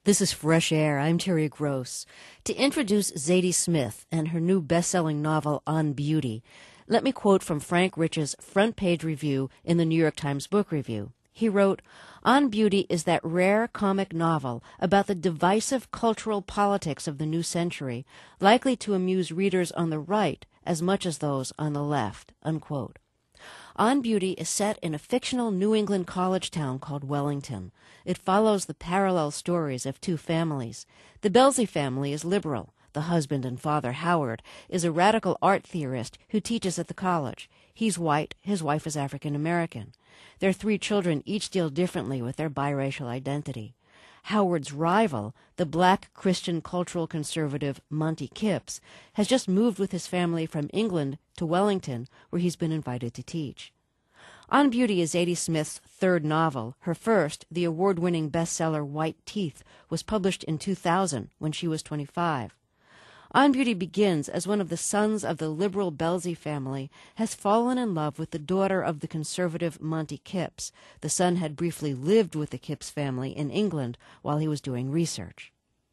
This is Fresh Air. I'm Terry Gross. To introduce Zadie Smith and her new best-selling novel, On Beauty, let me quote from Frank Rich's front-page review in the New York Times Book Review. He wrote, On Beauty is that rare comic novel about the divisive cultural politics of the new century, likely to amuse readers on the right as much as those on the left, unquote. On Beauty is set in a fictional New England college town called Wellington. It follows the parallel stories of two families. The Belsey family is liberal. The husband and father, Howard, is a radical art theorist who teaches at the college. He's white, his wife is African American. Their three children each deal differently with their biracial identity. Howard's rival, the black Christian cultural conservative Monty Kipps, has just moved with his family from England to Wellington, where he's been invited to teach. On Beauty is Zadie Smith's third novel. Her first, the award-winning bestseller White Teeth, was published in 2000 when she was 25. On Beauty begins as one of the sons of the liberal Belsey family has fallen in love with the daughter of the conservative Monty Kipps. The son had briefly lived with the Kipps family in England while he was doing research.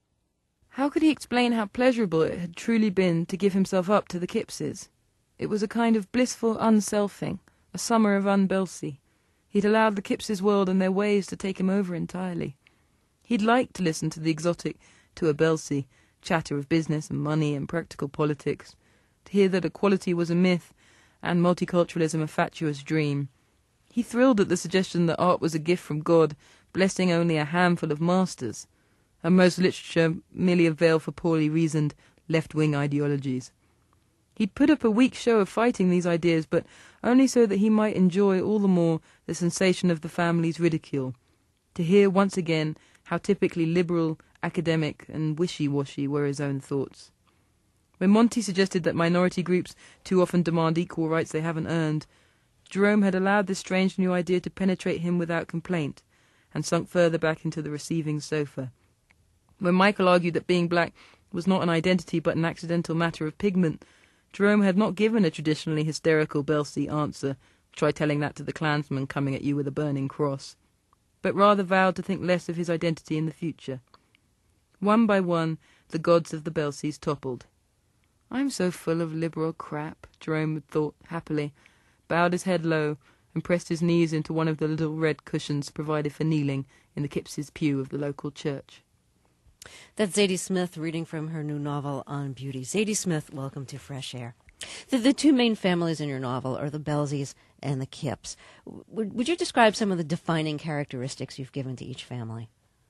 How could he explain how pleasurable it had truly been to give himself up to the Kippses? It was a kind of blissful unselfing, a summer of un-Belsey. He'd allowed the Kippses' world and their ways to take him over entirely. He'd liked to listen to the exotic to a Belsey, chatter of business and money and practical politics, to hear that equality was a myth and multiculturalism a fatuous dream. He thrilled at the suggestion that art was a gift from God, blessing only a handful of masters, and most literature merely a veil for poorly reasoned left-wing ideologies. He'd put up a weak show of fighting these ideas, but only so that he might enjoy all the more the sensation of the family's ridicule, to hear once again how typically liberal, academic and wishy-washy were his own thoughts. When Monty suggested that minority groups too often demand equal rights they haven't earned, Jerome had allowed this strange new idea to penetrate him without complaint, and sunk further back into the receiving sofa. When Michael argued that being black was not an identity but an accidental matter of pigment, Jerome had not given a traditionally hysterical Belsey answer, try telling that to the Klansman coming at you with a burning cross, but rather vowed to think less of his identity in the future. One by one, the gods of the Belseys toppled. I'm so full of liberal crap, Jerome had thought happily, bowed his head low, and pressed his knees into one of the little red cushions provided for kneeling in the Kippses' pew of the local church. That's Zadie Smith reading from her new novel, On Beauty. Zadie Smith, welcome to Fresh Air. The two main families in your novel are the Belseys and the Kipps. Would you describe some of the defining characteristics you've given to each family?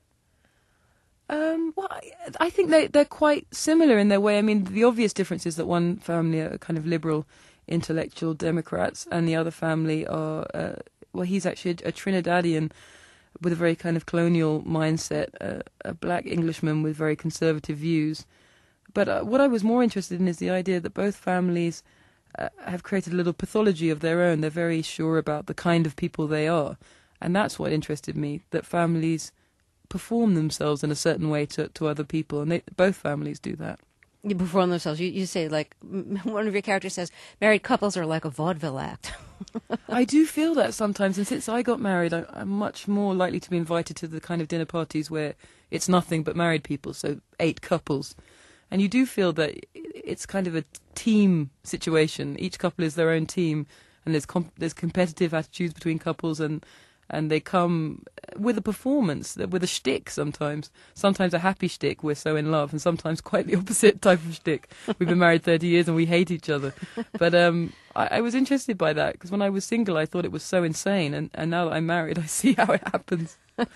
Well, I think they're quite similar in their way. I mean, the obvious difference is that one family are kind of liberal, intellectual Democrats, and the other family are, he's actually a Trinidadian with a very kind of colonial mindset, a black Englishman with very conservative views. But what I was more interested in is the idea that both families have created a little pathology of their own. They're very sure about the kind of people they are. And that's what interested me, that families perform themselves in a certain way to other people, and both families do that. You perform themselves. You say, like, one of your characters says, married couples are like a vaudeville act. I do feel that sometimes, and since I got married, I'm much more likely to be invited to the kind of dinner parties where it's nothing but married people, so 8 couples. And you do feel that it's kind of a team situation. Each couple is their own team, and there's competitive attitudes between couples, and they come with a performance, with a shtick sometimes. Sometimes a happy shtick, we're so in love, and sometimes quite the opposite type of shtick. We've been married 30 years and we hate each other. But I was interested by that, because when I was single I thought it was so insane, and now that I'm married I see how it happens.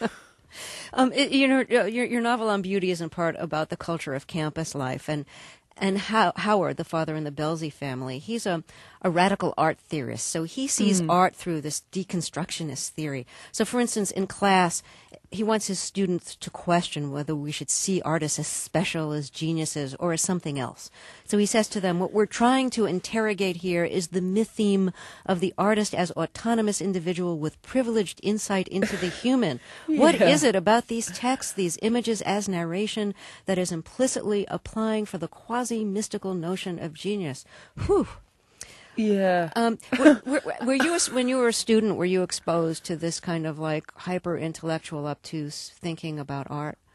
Your novel On Beauty is in part about the culture of campus life, and Howard, the father in the Belsey family, he's a radical art theorist. So he sees art through this deconstructionist theory. So, for instance, in class, he wants his students to question whether we should see artists as special, as geniuses, or as something else. So he says to them, what we're trying to interrogate here is the mytheme of the artist as autonomous individual with privileged insight into the human. Yeah. What is it about these texts, these images as narration, that is implicitly applying for the quasi-mystical notion of genius? Whew. Yeah. Were you, when you were a student, were you exposed to this kind of like hyper-intellectual, obtuse thinking about art?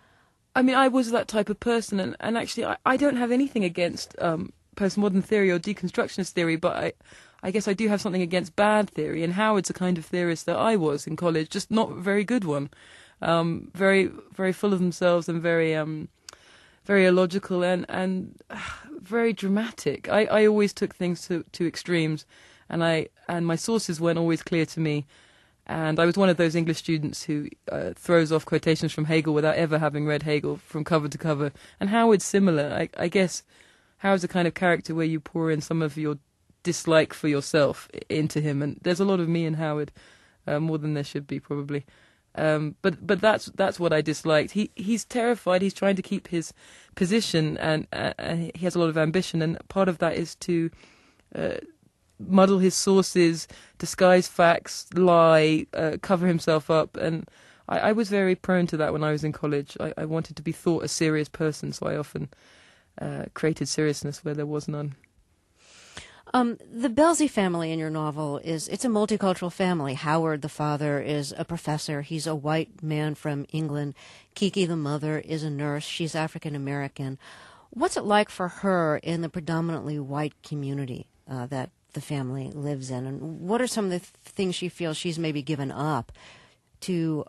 I mean, I was that type of person, and actually, I don't have anything against postmodern theory or deconstructionist theory, but I guess I do have something against bad theory, and Howard's a kind of theorist that I was in college, just not a very good one. Very, very full of themselves and very illogical and very dramatic. I always took things to extremes, and my sources weren't always clear to me. And I was one of those English students who throws off quotations from Hegel without ever having read Hegel from cover to cover. And Howard's similar. I guess Howard's a kind of character where you pour in some of your dislike for yourself into him. And there's a lot of me in Howard, more than there should be probably. But that's what I disliked. He's terrified. He's trying to keep his position, and he has a lot of ambition. And part of that is to muddle his sources, disguise facts, lie, cover himself up. And I was very prone to that when I was in college. I wanted to be thought a serious person, so I often created seriousness where there was none. The Belsey family in your novel it's a multicultural family. Howard, the father, is a professor. He's a white man from England. Kiki, the mother, is a nurse. She's African American. What's it like for her in the predominantly white community that the family lives in, and what are some of the things she feels she's maybe given up to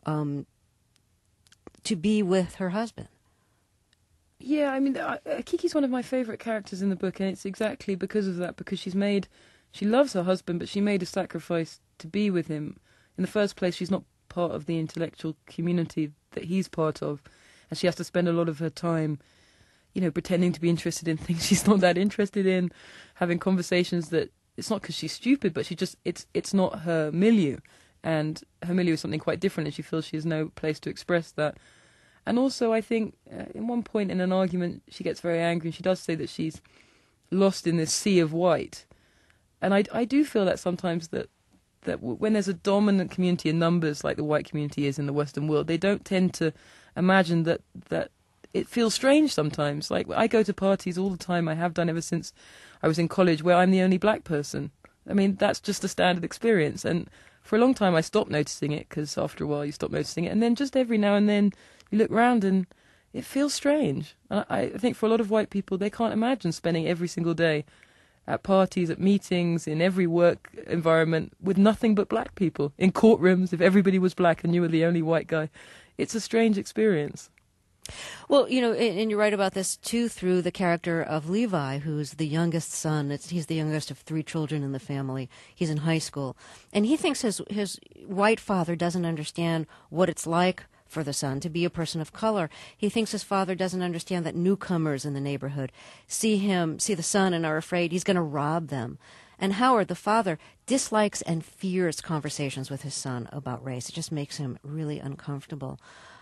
be with her husband? Yeah, I mean, Kiki's one of my favourite characters in the book, and it's exactly because of that, because she loves her husband, but she made a sacrifice to be with him. In the first place, she's not part of the intellectual community that he's part of, and she has to spend a lot of her time, pretending to be interested in things she's not that interested in, having conversations that it's not because she's stupid, but it's not her milieu, and her milieu is something quite different, and she feels she has no place to express that. And also, I think, in one point in an argument, she gets very angry, and she does say that she's lost in this sea of white. And I do feel that sometimes that when there's a dominant community in numbers, like the white community is in the Western world, they don't tend to imagine that it feels strange sometimes. Like, I go to parties all the time, I have done ever since I was in college, where I'm the only black person. I mean, that's just a standard experience. And for a long time, I stopped noticing it, because after a while you stop noticing it. And then just every now and then you look around and it feels strange. And I think for a lot of white people, they can't imagine spending every single day at parties, at meetings, in every work environment with nothing but black people. In courtrooms, if everybody was black and you were the only white guy. It's a strange experience. Well, and you write about this, too, through the character of Levi, who's the youngest son. He's the youngest of 3 children in the family. He's in high school. And he thinks his white father doesn't understand what it's like for the son to be a person of color. He thinks his father doesn't understand that newcomers in the neighborhood see the son and are afraid he's going to rob them. And Howard, the father, dislikes and fears conversations with his son about race. It just makes him really uncomfortable.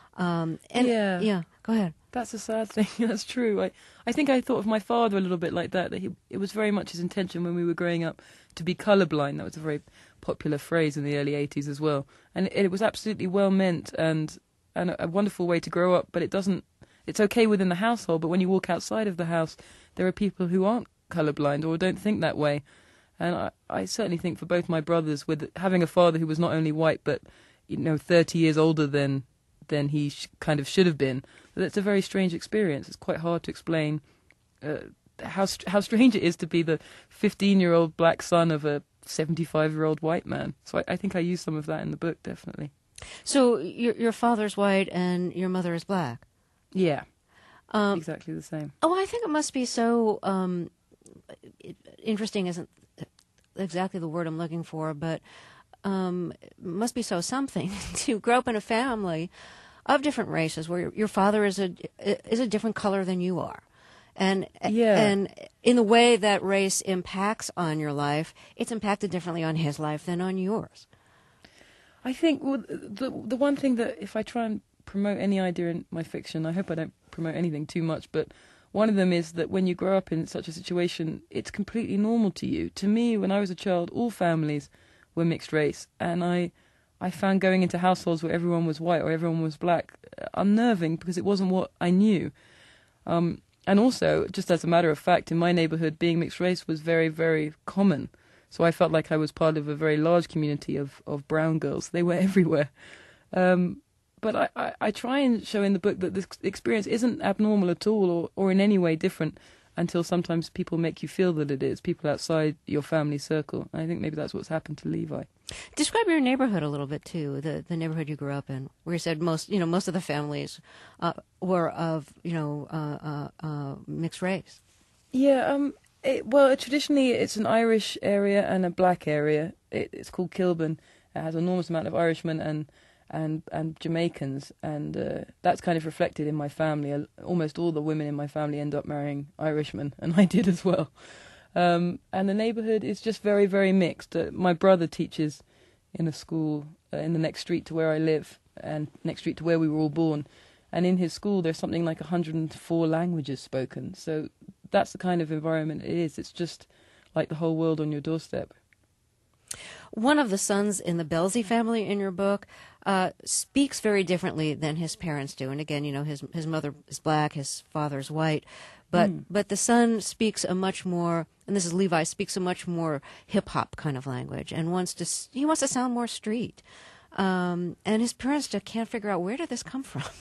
Yeah, go ahead. That's a sad thing. That's true. I think I thought of my father a little bit like that it was very much his intention when we were growing up to be colourblind. That was a very popular phrase in the early 80s as well. And it was absolutely well meant and a wonderful way to grow up, but it's okay within the household, but when you walk outside of the house, there are people who aren't colourblind or don't think that way. And I certainly think for both my brothers, with having a father who was not only white, but 30 years older than he kind of should have been, that's a very strange experience. It's quite hard to explain how strange it is to be the 15-year-old black son of a 75-year-old white man. So I think I use some of that in the book, definitely. So your father's white and your mother is black? Yeah, exactly the same. Oh, I think it must be so interesting isn't exactly the word I'm looking for, but it must be so something to grow up in a family of different races where your father is a different color than you are. And in the way that race impacts on your life, it's impacted differently on his life than on yours. I think the one thing that, if I try and promote any idea in my fiction, I hope I don't promote anything too much, but one of them is that when you grow up in such a situation, it's completely normal to you. To me, when I was a child, all families were mixed race, and I found going into households where everyone was white or everyone was black unnerving because it wasn't what I knew. And also, just as a matter of fact, in my neighborhood, being mixed race was very, very common. So I felt like I was part of a very large community of brown girls. They were everywhere. But I try and show in the book that this experience isn't abnormal at all or in any way different until sometimes people make you feel that it is, people outside your family circle. I think maybe that's what's happened to Levi. Describe your neighborhood a little bit too, the neighborhood you grew up in, where you said most of the families were of mixed race. Yeah, well, traditionally it's an Irish area and a black area. It's called Kilburn. It has an enormous amount of Irishmen and Jamaicans, and that's kind of reflected in my family. Almost all the women in my family end up marrying Irishmen, and I did as well. And the neighborhood is just very, very mixed. My brother teaches in a school in the next street to where I live, and next street to where we were all born. And in his school, there's something like 104 languages spoken. So that's the kind of environment it is. It's just like the whole world on your doorstep. One of the sons in the Belsey family in your book speaks very differently than his parents do. And again, his mother is black, his father is white. But the son speaks a much more, and this is Levi, speaks a much more hip-hop kind of language and he wants to sound more street. And his parents just can't figure out, where did this come from?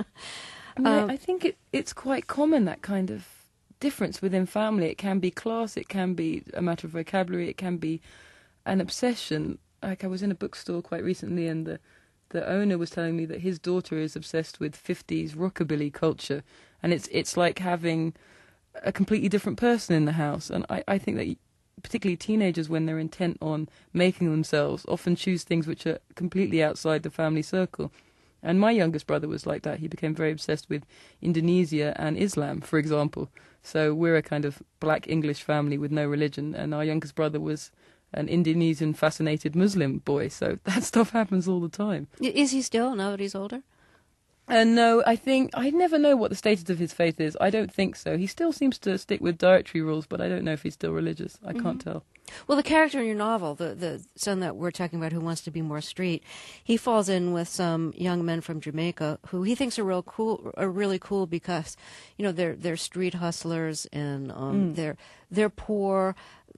I think it's quite common, that kind of difference within family. It can be class, it can be a matter of vocabulary, it can be an obsession. Like, I was in a bookstore quite recently, and the owner was telling me that his daughter is obsessed with 50s rockabilly culture, and it's like having a completely different person in the house. And I think that particularly teenagers, when they're intent on making themselves, often choose things which are completely outside the family circle. And my youngest brother was like that. He became very obsessed with Indonesia and Islam, for example. So we're a kind of black English family with no religion, and our youngest brother was an Indonesian fascinated Muslim boy. So that stuff happens all the time. Is he still, now that he's older? No, I never know what the status of his faith is. I don't think so. He still seems to stick with dietary rules, but I don't know if he's still religious. I can't tell. Well, the character in your novel, the son that we're talking about who wants to be more street, he falls in with some young men from Jamaica who he thinks are really cool because, they're street hustlers, and they're poor,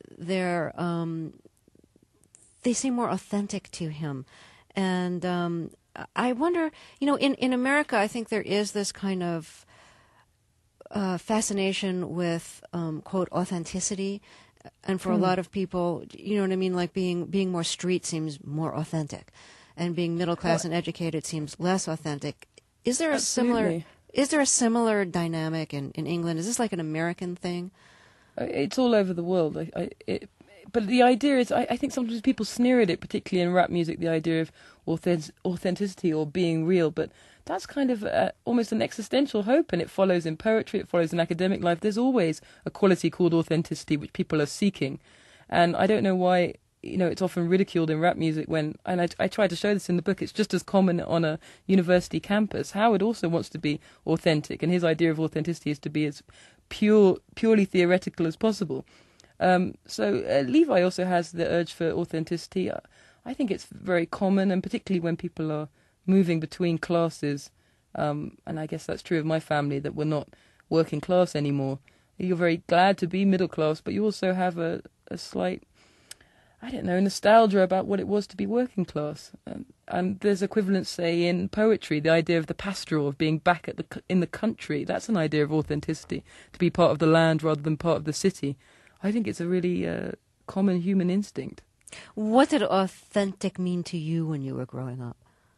they seem more authentic to him. And I wonder, in America, I think there is this kind of fascination with, quote, authenticity. And for a lot of people, you know what I mean? Like being more street seems more authentic, and being middle class and educated seems less authentic. Is there a similar dynamic in England? Is this like an American thing? It's all over the world. But the idea is, I think sometimes people sneer at it, particularly in rap music, the idea of authenticity or being real. But that's kind of almost an existential hope, and it follows in poetry, it follows in academic life. There's always a quality called authenticity which people are seeking. And I don't know why, it's often ridiculed in rap music and I try to show this in the book, it's just as common on a university campus. Howard also wants to be authentic, and his idea of authenticity is to be as purely theoretical as possible. So Levi also has the urge for authenticity. I think it's very common, and particularly when people are moving between classes, and I guess that's true of my family, that we're not working class anymore. You're very glad to be middle class, but you also have a slight, nostalgia about what it was to be working class. And there's equivalents, say, in poetry, the idea of the pastoral, of being back in the country. That's an idea of authenticity, to be part of the land rather than part of the city. I think it's a really common human instinct. What did authentic mean to you when you were growing up?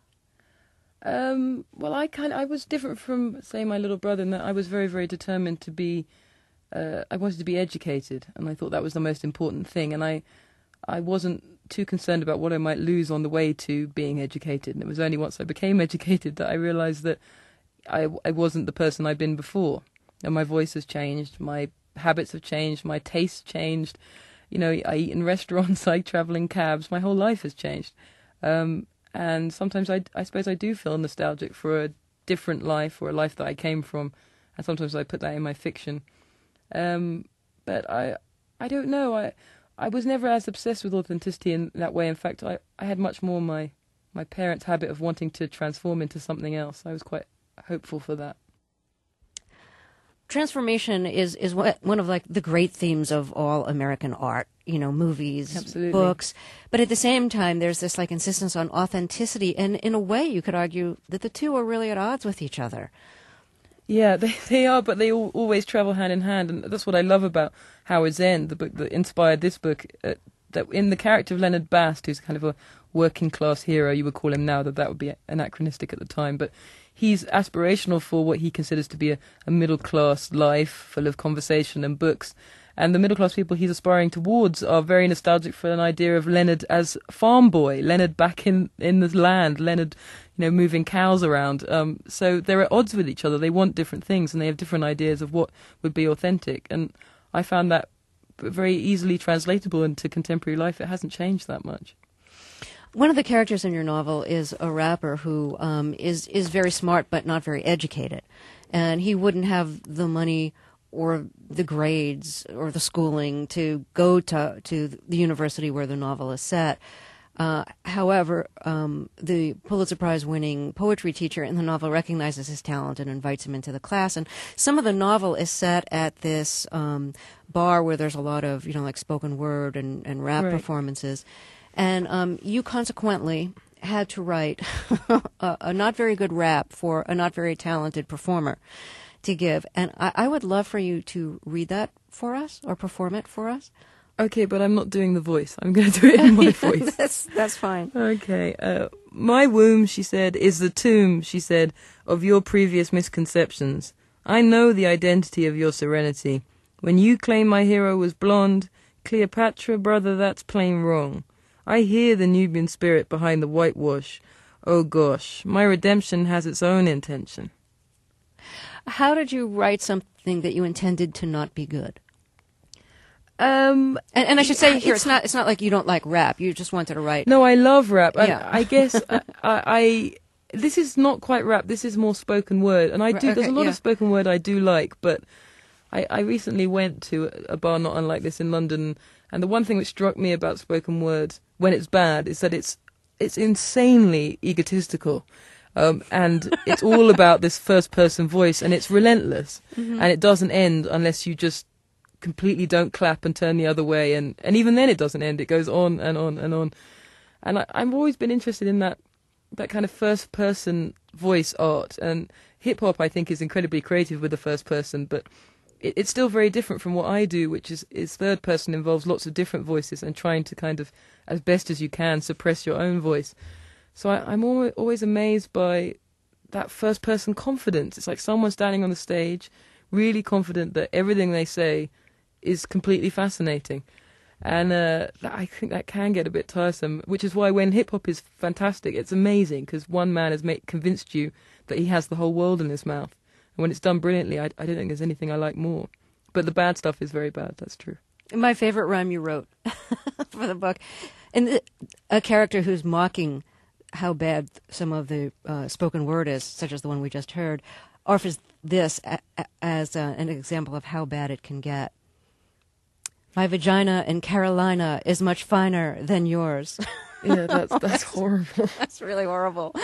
Well, I was different from, say, my little brother in that I was very, very determined to be, I wanted to be educated, and I thought that was the most important thing, and I wasn't too concerned about what I might lose on the way to being educated, and it was only once I became educated that I realised that I wasn't the person I'd been before, and my voice has changed, my habits have changed, my tastes changed, I eat in restaurants, I travel in cabs, my whole life has changed. And sometimes I suppose I do feel nostalgic for a different life, or a life that I came from, and sometimes I put that in my fiction. But I don't know. I was never as obsessed with authenticity in that way. In fact, I had much more my parents' habit of wanting to transform into something else. I was quite hopeful for that. Transformation is one of the great themes of all American art. movies, Absolutely. books. But at the same time, there's this like insistence on authenticity. And in a way, you could argue that the two are really at odds with each other. Yeah, they are, but they always travel hand in hand, and that's what I love about Howard's End, the book that inspired this book. That in the character of Leonard Bast, who's kind of a working class hero, you would call him now. That would be anachronistic at the time, but he's aspirational for what he considers to be a middle class life full of conversation and books. And the middle class people he's aspiring towards are very nostalgic for an idea of Leonard as farm boy, Leonard back in the land, Leonard, moving cows around. So they're at odds with each other. They want different things, and they have different ideas of what would be authentic. And I found that very easily translatable into contemporary life. It hasn't changed that much. One of the characters in your novel is a rapper who is very smart but not very educated, and he wouldn't have the money or the grades or the schooling to go to the university where the novel is set. However, the Pulitzer Prize-winning poetry teacher in the novel recognizes his talent and invites him into the class. And some of the novel is set at this bar where there's a lot of, like spoken word and rap performances. And you consequently had to write a not very good rap for a not very talented performer to give. And I would love for you to read that for us or perform it for us. Okay, but I'm not doing the voice. I'm going to do it in my voice. That's fine. Okay. My womb, she said, is the tomb, she said, of your previous misconceptions. I know the identity of your serenity. When you claim my hero was blonde, Cleopatra, brother, that's plain wrong. I hear the Nubian spirit behind the whitewash. Oh gosh, my redemption has its own intention. How did you write something that you intended to not be good? And I should say here, it's not like you don't like rap. You just wanted to write. No, I love rap. And Yeah. I guess this is not quite rap. This is more spoken word. And there's a lot of spoken word I do like, but I recently went to a bar not unlike this in London, and the one thing that struck me about spoken word when it's bad is that it's insanely egotistical. And it's all about this first-person voice, and it's relentless. Mm-hmm. And it doesn't end unless you just completely don't clap and turn the other way. And even then it doesn't end. It goes on and on and on. And I've always been interested in that kind of first-person voice art. And hip-hop, I think, is incredibly creative with the first person, but it's still very different from what I do, which is third person, involves lots of different voices and trying to kind of, as best as you can, suppress your own voice. So I'm always amazed by that first-person confidence. It's like someone standing on the stage, really confident that everything they say is completely fascinating. And I think that can get a bit tiresome, which is why when hip-hop is fantastic, it's amazing, because one man has convinced you that he has the whole world in his mouth. And when it's done brilliantly, I don't think there's anything I like more. But the bad stuff is very bad, that's true. My favorite rhyme you wrote for the book, and a character who's mocking how bad some of the spoken word is, such as the one we just heard, offers this as an example of how bad it can get. My vagina in Carolina is much finer than yours. Yeah, that's horrible. That's really horrible.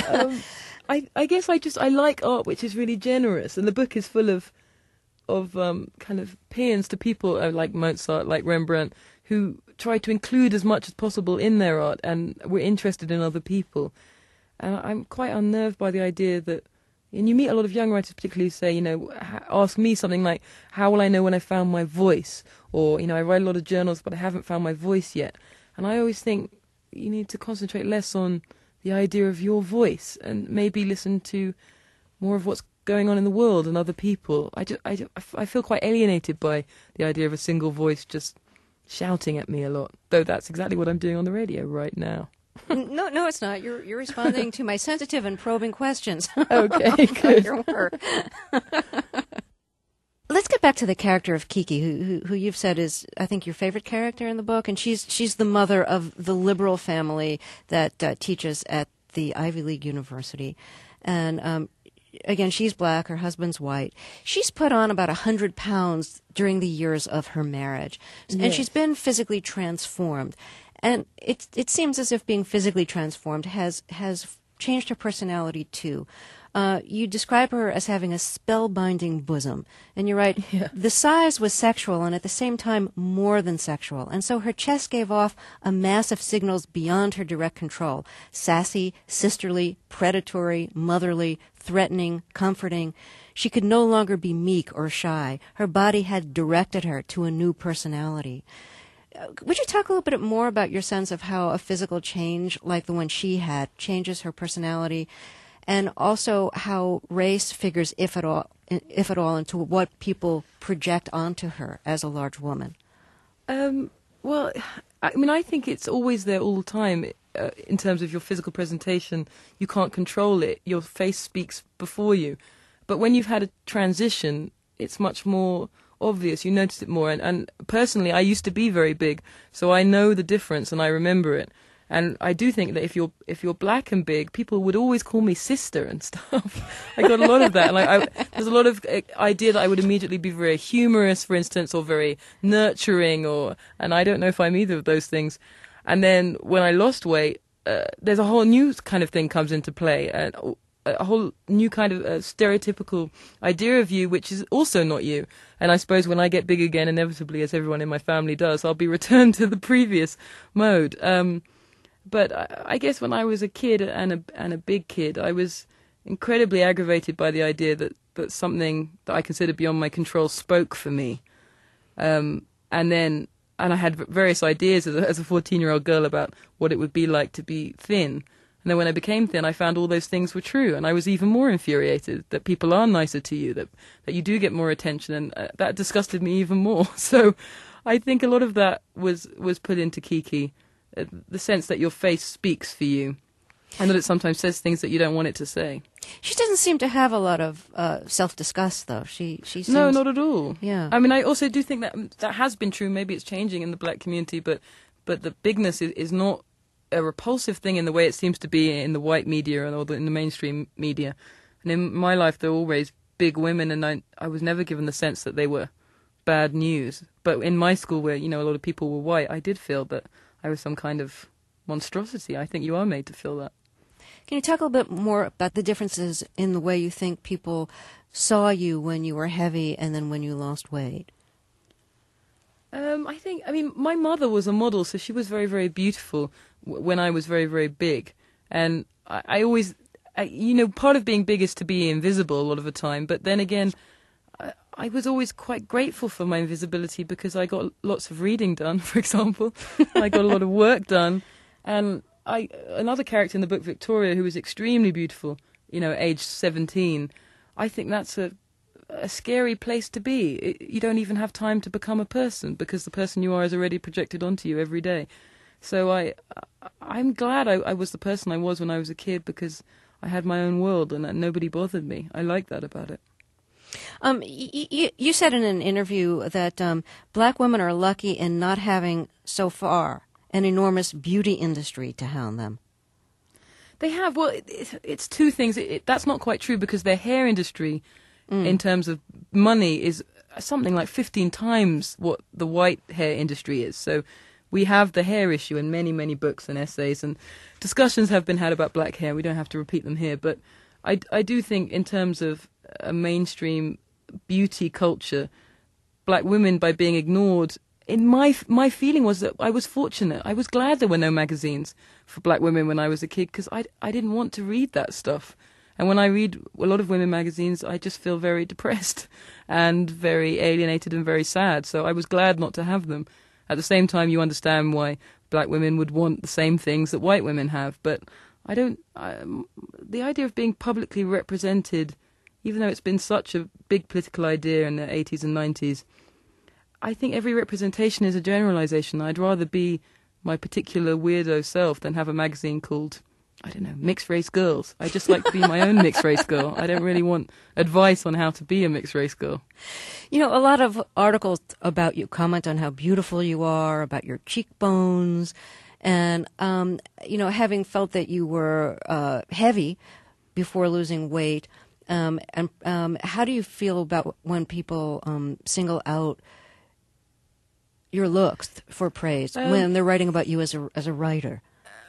I guess I like art which is really generous, and the book is full of kind of paeans to people like Mozart, like Rembrandt, who try to include as much as possible in their art, and we're interested in other people. And I'm quite unnerved by the idea that, and you meet a lot of young writers particularly who say, ask me something like, how will I know when I found my voice? Or, I write a lot of journals, but I haven't found my voice yet. And I always think you need to concentrate less on the idea of your voice and maybe listen to more of what's going on in the world and other people. I feel quite alienated by the idea of a single voice just shouting at me a lot, though that's exactly what I'm doing on the radio right now. No, it's not. You're responding to my sensitive and probing questions. Okay, good. Your work. Let's get back to the character of Kiki, who you've said is, I think, your favorite character in the book, and she's the mother of the liberal family that teaches at the Ivy League University, and again, she's black, her husband's white. She's put on about 100 pounds during the years of her marriage, and she's been physically transformed. And it seems as if being physically transformed has changed her personality too. you describe her as having a spellbinding bosom. And you're right, Yeah. the size was sexual and at the same time more than sexual. And so her chest gave off a mass of signals beyond her direct control. Sassy, sisterly, predatory, motherly, threatening, comforting. She could no longer be meek or shy. Her body had directed her to a new personality. Would you talk a little bit more about your sense of how a physical change like the one she had changes her personality, and also how race figures, if at all, into what people project onto her as a large woman? Well, I mean, I think it's always there all the time. In terms of your physical presentation, you can't control it. Your face speaks before you. But when you've had a transition, it's much more obvious. You notice it more. And personally, I used to be very big, so I know the difference and I remember it. And I do think that if you're black and big, people would always call me sister and stuff. I got a lot of that. And there's a lot of idea that I would immediately be very humorous, for instance, or very nurturing, and I don't know if I'm either of those things. And then when I lost weight, there's a whole new kind of thing comes into play, a whole new kind of stereotypical idea of you, which is also not you. And I suppose when I get big again, inevitably, as everyone in my family does, I'll be returned to the previous mode. But I guess when I was a kid and a big kid, I was incredibly aggravated by the idea that something that I considered beyond my control spoke for me. And I had various ideas as a 14-year-old girl about what it would be like to be thin. And then when I became thin, I found all those things were true. And I was even more infuriated that people are nicer to you, that you do get more attention. And that disgusted me even more. So I think a lot of that was put into Kiki. The sense that your face speaks for you, and that it sometimes says things that you don't want it to say. She doesn't seem to have a lot of self-disgust, though. She seems... No, not at all. Yeah. I mean, I also do think that has been true. Maybe it's changing in the black community, but the bigness is not a repulsive thing in the way it seems to be in the white media or in the mainstream media. And in my life, there were always big women, and I was never given the sense that they were bad news. But in my school, where a lot of people were white, I did feel that I was some kind of monstrosity. I think you are made to feel that. Can you talk a little bit more about the differences in the way you think people saw you when you were heavy and then when you lost weight? I mean, my mother was a model, so she was very, very beautiful when I was very, very big. And I always, part of being big is to be invisible a lot of the time. But then again, I was always quite grateful for my invisibility because I got lots of reading done, for example. I got a lot of work done. And another character in the book, Victoria, who was extremely beautiful, aged 17, I think that's a scary place to be. You don't even have time to become a person because the person you are is already projected onto you every day. So I'm glad I was the person I was when I was a kid because I had my own world and nobody bothered me. I like that about it. You said in an interview that black women are lucky in not having, so far, an enormous beauty industry to hound them. They have. Well, it's two things. That's not quite true because their hair industry, in terms of money, is something like 15 times what the white hair industry is. So we have the hair issue in many, many books and essays, and discussions have been had about black hair. We don't have to repeat them here. But I do think in terms of a mainstream beauty culture, black women, by being ignored, in my feeling was that I was fortunate. I was glad there were no magazines for black women when I was a kid because I didn't want to read that stuff. And when I read a lot of women magazines, I just feel very depressed and very alienated and very sad. So I was glad not to have them. At the same time, you understand why black women would want the same things that white women have. But the idea of being publicly represented, even though it's been such a big political idea in the 80s and 90s, I think every representation is a generalization. I'd rather be my particular weirdo self than have a magazine called, I don't know, Mixed Race Girls. I just like to be my own mixed race girl. I don't really want advice on how to be a mixed race girl. A lot of articles about you comment on how beautiful you are, about your cheekbones, and, having felt that you were heavy before losing weight, and how do you feel about when people single out your looks for praise when they're writing about you as a writer?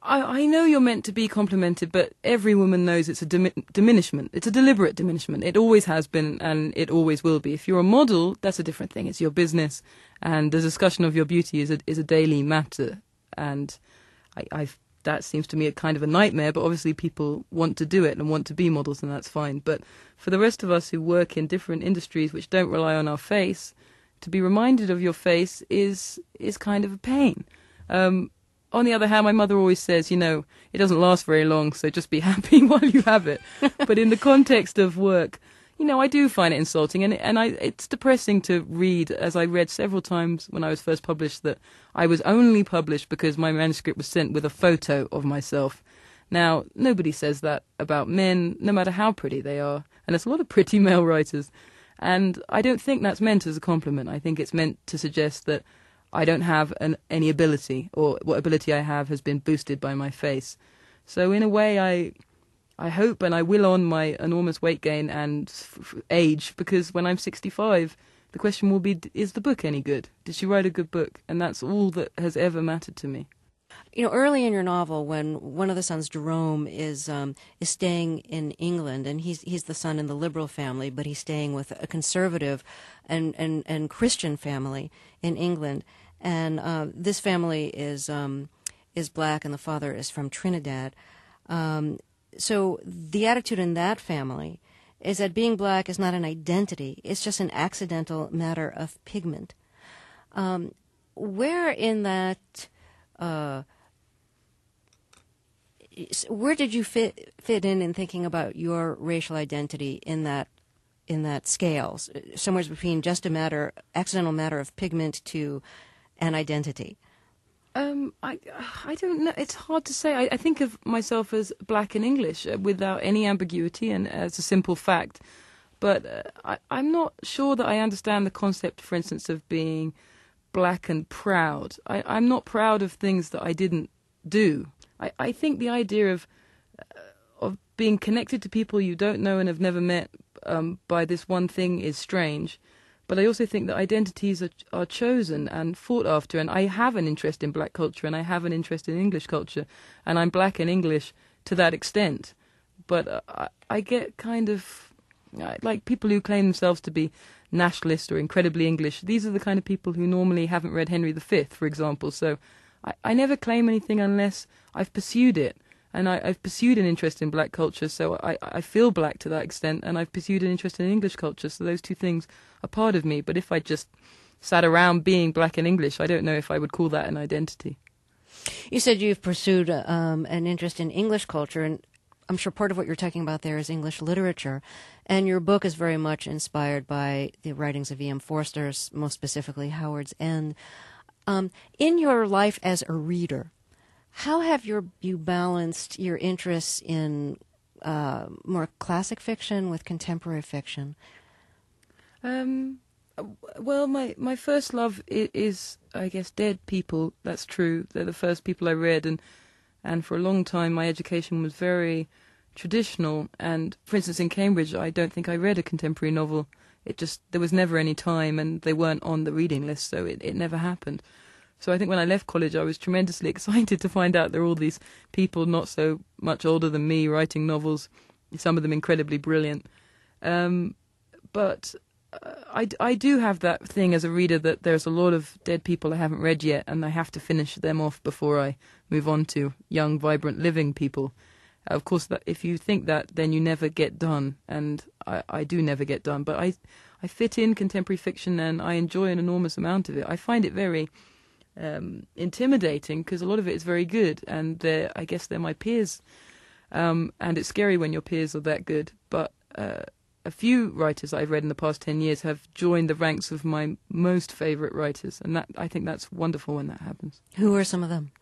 I know you're meant to be complimented, but every woman knows it's a diminishment. It's a deliberate diminishment. It always has been, and it always will be. If you're a model, that's a different thing. It's your business, and the discussion of your beauty is a daily matter. And that seems to me a kind of a nightmare, but obviously people want to do it and want to be models, and that's fine. But for the rest of us who work in different industries which don't rely on our face, to be reminded of your face is kind of a pain. On the other hand, my mother always says, it doesn't last very long, so just be happy while you have it. But in the context of work, I do find it insulting, and it's depressing to read, as I read several times when I was first published, that I was only published because my manuscript was sent with a photo of myself. Now, nobody says that about men, no matter how pretty they are, and there's a lot of pretty male writers. And I don't think that's meant as a compliment. I think it's meant to suggest that I don't have any ability, or what ability I have has been boosted by my face. So in a way, I hope and I will on my enormous weight gain and age, because when I'm 65, the question will be, is the book any good? Did she write a good book? And that's all that has ever mattered to me. Early in your novel, when one of the sons, Jerome, is staying in England, and he's the son in the liberal family, but he's staying with a conservative and Christian family in England, and this family is black, and the father is from Trinidad. So the attitude in that family is that being black is not an identity; it's just an accidental matter of pigment. Where in that where did you fit in thinking about your racial identity in that scale, somewhere between just accidental matter of pigment to an identity? I don't know. It's hard to say. I think of myself as black and English without any ambiguity and as a simple fact. But I'm not sure that I understand the concept, for instance, of being black and proud. I'm not proud of things that I didn't do. I think the idea of being connected to people you don't know and have never met by this one thing is strange. But I also think that identities are chosen and fought after, and I have an interest in black culture and I have an interest in English culture, and I'm black and English to that extent. But I get kind of, like people who claim themselves to be nationalist or incredibly English, these are the kind of people who normally haven't read Henry V, for example. So I never claim anything unless I've pursued it. And I've pursued an interest in black culture, so I feel black to that extent, and I've pursued an interest in English culture, so those two things are part of me. But if I just sat around being black and English, I don't know if I would call that an identity. You said you've pursued an interest in English culture, and I'm sure part of what you're talking about there is English literature. And your book is very much inspired by the writings of E.M. Forster, most specifically Howard's End. In your life as a reader, how have you balanced your interests in more classic fiction with contemporary fiction? Well, my first love is, I guess, dead people. That's true. They're the first people I read, and for a long time my education was very traditional. And for instance, in Cambridge, I don't think I read a contemporary novel. There was never any time, and they weren't on the reading list, so it never happened. So I think when I left college, I was tremendously excited to find out there are all these people not so much older than me writing novels, some of them incredibly brilliant. But I do have that thing as a reader that there's a lot of dead people I haven't read yet, and I have to finish them off before I move on to young, vibrant, living people. Of course, if you think that, then you never get done, and I do never get done. But I fit in contemporary fiction, and I enjoy an enormous amount of it. I find it very intimidating because a lot of it is very good, and I guess they're my peers, and it's scary when your peers are that good. But a few writers I've read in the past 10 years have joined the ranks of my most favourite writers, and I think that's wonderful when that happens. Who are some of them?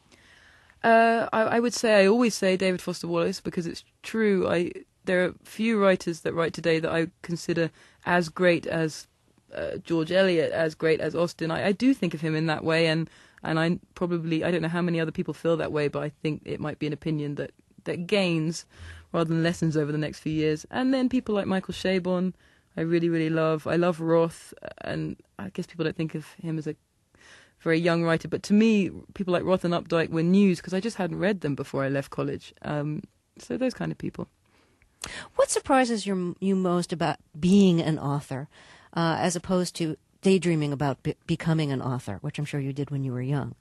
I always say David Foster Wallace, because it's true. There are few writers that write today that I consider as great as George Eliot, as great as Austen. I do think of him in that way, and I don't know how many other people feel that way, but I think it might be an opinion that gains rather than lessens over the next few years. And then people like Michael Chabon, I really, really love. I love Roth, and I guess people don't think of him as a very young writer. But to me, people like Roth and Updike were news because I just hadn't read them before I left college. So those kind of people. What surprises you most about being an author, as opposed to daydreaming about becoming an author, which I'm sure you did when you were young?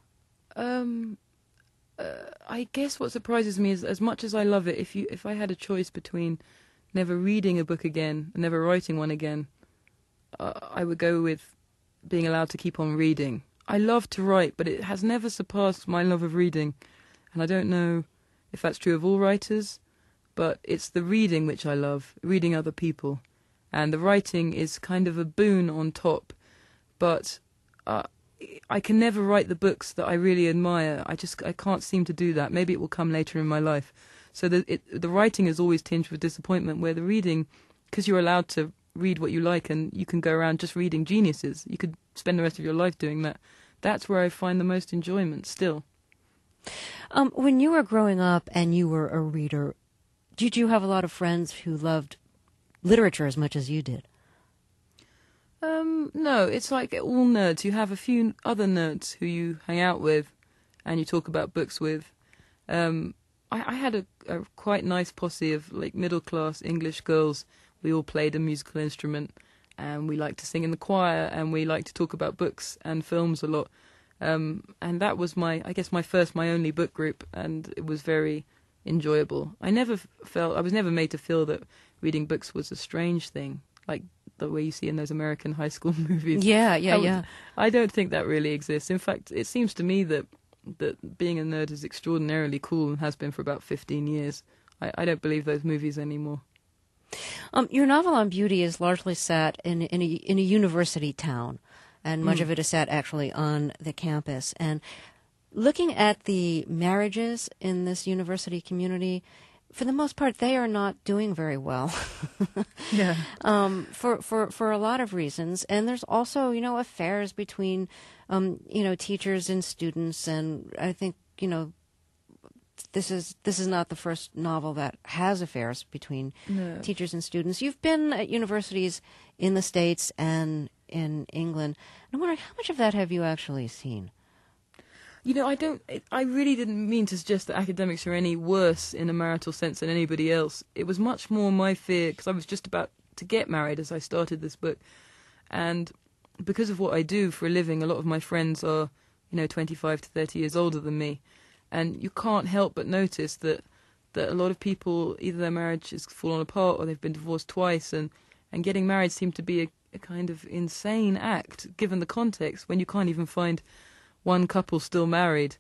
I guess what surprises me is, as much as I love it, if I had a choice between never reading a book again and never writing one again, I would go with being allowed to keep on reading. I love to write, but it has never surpassed my love of reading. And I don't know if that's true of all writers, but it's the reading which I love, reading other people. And the writing is kind of a boon on top. But I can never write the books that I really admire. I can't seem to do that. Maybe it will come later in my life. So the writing is always tinged with disappointment, where the reading, because you're allowed to read what you like and you can go around just reading geniuses. You could spend the rest of your life doing that. That's where I find the most enjoyment still. When you were growing up and you were a reader, did you have a lot of friends who loved literature as much as you did? No, it's like all nerds. You have a few other nerds who you hang out with and you talk about books with. I had a quite nice posse of like middle-class English girls. We all played a musical instrument and we liked to sing in the choir and we liked to talk about books and films a lot. And that was my only book group, and it was very enjoyable. I was never made to feel that reading books was a strange thing, like the way you see in those American high school movies. Yeah. I don't think that really exists. In fact, it seems to me that being a nerd is extraordinarily cool and has been for about 15 years. I don't believe those movies anymore. Your novel on beauty is largely set in a university town, and much of it is set actually on the campus. And looking at the marriages in this university community, for the most part, they are not doing very well. Yeah. For a lot of reasons, and there's also affairs between teachers and students, and I think this is not the first novel that has affairs between teachers and students. You've been at universities in the States and in England. I'm wondering, how much of that have you actually seen? I really didn't mean to suggest that academics are any worse in a marital sense than anybody else. It was much more my fear, because I was just about to get married as I started this book. And because of what I do for a living, a lot of my friends are, 25 to 30 years older than me. And you can't help but notice that a lot of people, either their marriage has fallen apart or they've been divorced twice, and getting married seemed to be a kind of insane act, given the context, when you can't even find one couple still married.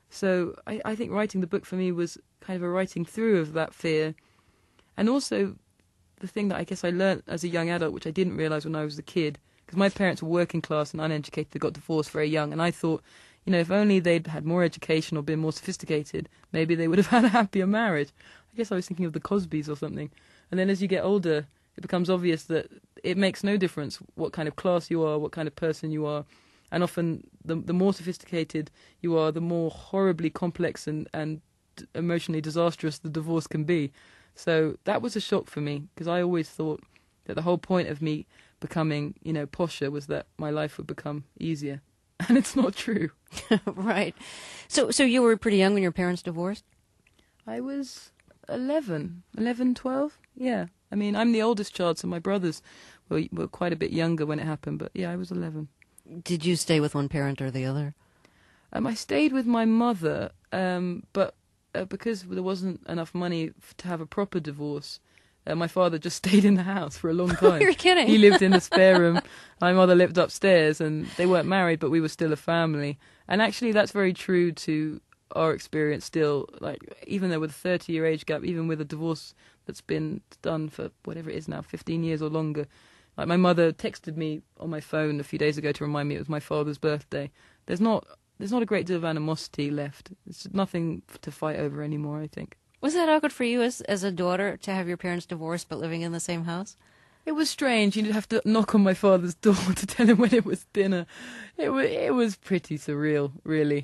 So I think writing the book for me was kind of a writing through of that fear. And also the thing that I guess I learnt as a young adult, which I didn't realise when I was a kid, because my parents were working class and uneducated, they got divorced very young, and I thought, if only they'd had more education or been more sophisticated, maybe they would have had a happier marriage. I guess I was thinking of the Cosbys or something. And then as you get older, it becomes obvious that it makes no difference what kind of class you are, what kind of person you are. And often the more sophisticated you are, the more horribly complex and emotionally disastrous the divorce can be. So that was a shock for me, because I always thought that the whole point of me becoming, posher was that my life would become easier. And it's not true. Right. So you were pretty young when your parents divorced? I was 11, 12. Yeah. I mean, I'm the oldest child, so my brothers were quite a bit younger when it happened. But yeah, I was 11. Did you stay with one parent or the other? I stayed with my mother, but because there wasn't enough money to have a proper divorce, my father just stayed in the house for a long time. You're kidding. He lived in the spare room. My mother lived upstairs, and they weren't married, but we were still a family. And actually, that's very true to our experience still. Like, even though with a 30-year age gap, even with a divorce that's been done for whatever it is now, 15 years or longer, like my mother texted me on my phone a few days ago to remind me it was my father's birthday. There's not a great deal of animosity left. It's nothing to fight over anymore, I think. Was that awkward for you as a daughter to have your parents divorced but living in the same house? It was strange. You'd have to knock on my father's door to tell him when it was dinner. It was pretty surreal, really.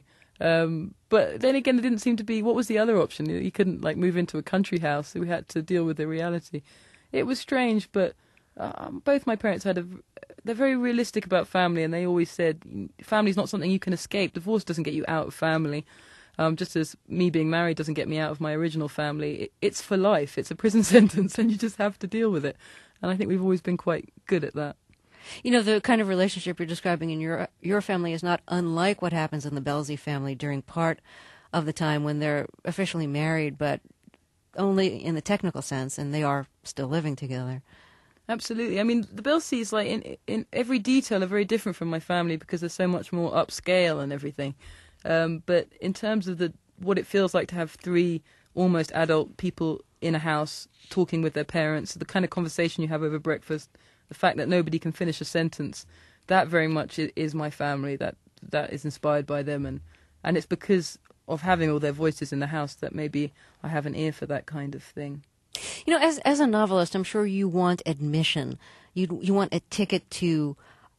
But then again, it didn't seem to be... What was the other option? You couldn't move into a country house, so we had to deal with the reality. It was strange, but both my parents had they're very realistic about family, and they always said family's not something you can escape. Divorce doesn't get you out of family. Just as me being married doesn't get me out of my original family. It's for life. It's a prison sentence, and you just have to deal with it. And I think we've always been quite good at that. You know, the kind of relationship you're describing in your family is not unlike what happens in the Belsey family during part of the time when they're officially married, but only in the technical sense, and they are still living together. Absolutely. I mean, the Belseys, like in every detail, are very different from my family because they're so much more upscale and everything. But in terms of what it feels like to have three almost adult people in a house talking with their parents, the kind of conversation you have over breakfast, the fact that nobody can finish a sentence, that very much is my family. That is inspired by them, and it's because of having all their voices in the house that maybe I have an ear for that kind of thing. You know, as a novelist, I'm sure you want admission. You want a ticket to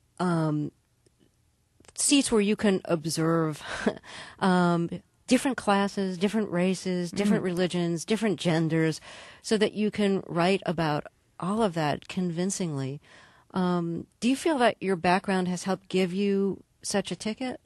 seats where you can observe different classes, different races, different religions, different genders, so that you can write about all of that convincingly. Do you feel that your background has helped give you such a ticket?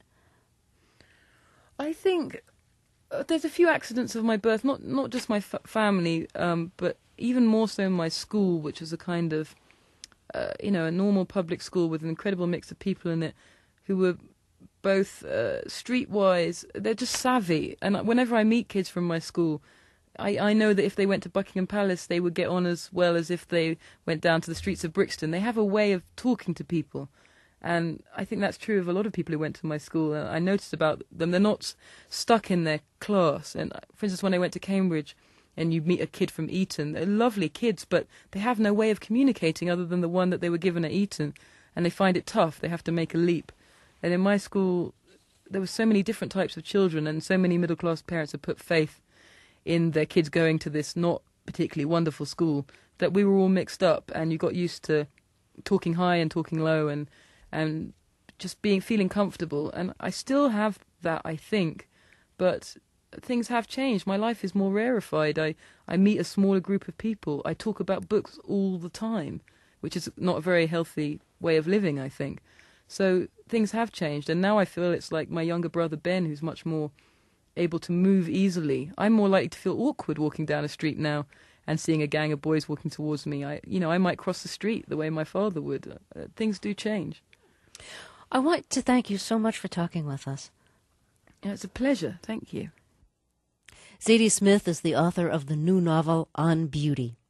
I think there's a few accidents of my birth, not just my family, but even more so my school, which was a kind of, a normal public school with an incredible mix of people in it who were both streetwise. They're just savvy. And whenever I meet kids from my school, I know that if they went to Buckingham Palace, they would get on as well as if they went down to the streets of Brixton. They have a way of talking to people. And I think that's true of a lot of people who went to my school. I noticed about them, they're not stuck in their class. And for instance, when I went to Cambridge and you meet a kid from Eton, they're lovely kids, but they have no way of communicating other than the one that they were given at Eton. And they find it tough. They have to make a leap. And in my school, there were so many different types of children, and so many middle-class parents had put faith in their kids going to this not particularly wonderful school that we were all mixed up, and you got used to talking high and talking low and just feeling comfortable. And I still have that, I think, but things have changed. My life is more rarefied. I meet a smaller group of people. I talk about books all the time, which is not a very healthy way of living, I think. So things have changed, and now I feel it's like my younger brother Ben, who's much more able to move easily. I'm more likely to feel awkward walking down a street now and seeing a gang of boys walking towards me. I might cross the street the way my father would. Things do change. I want to thank you so much for talking with us. Yeah, it's a pleasure. Thank you. Zadie Smith is the author of the new novel On Beauty.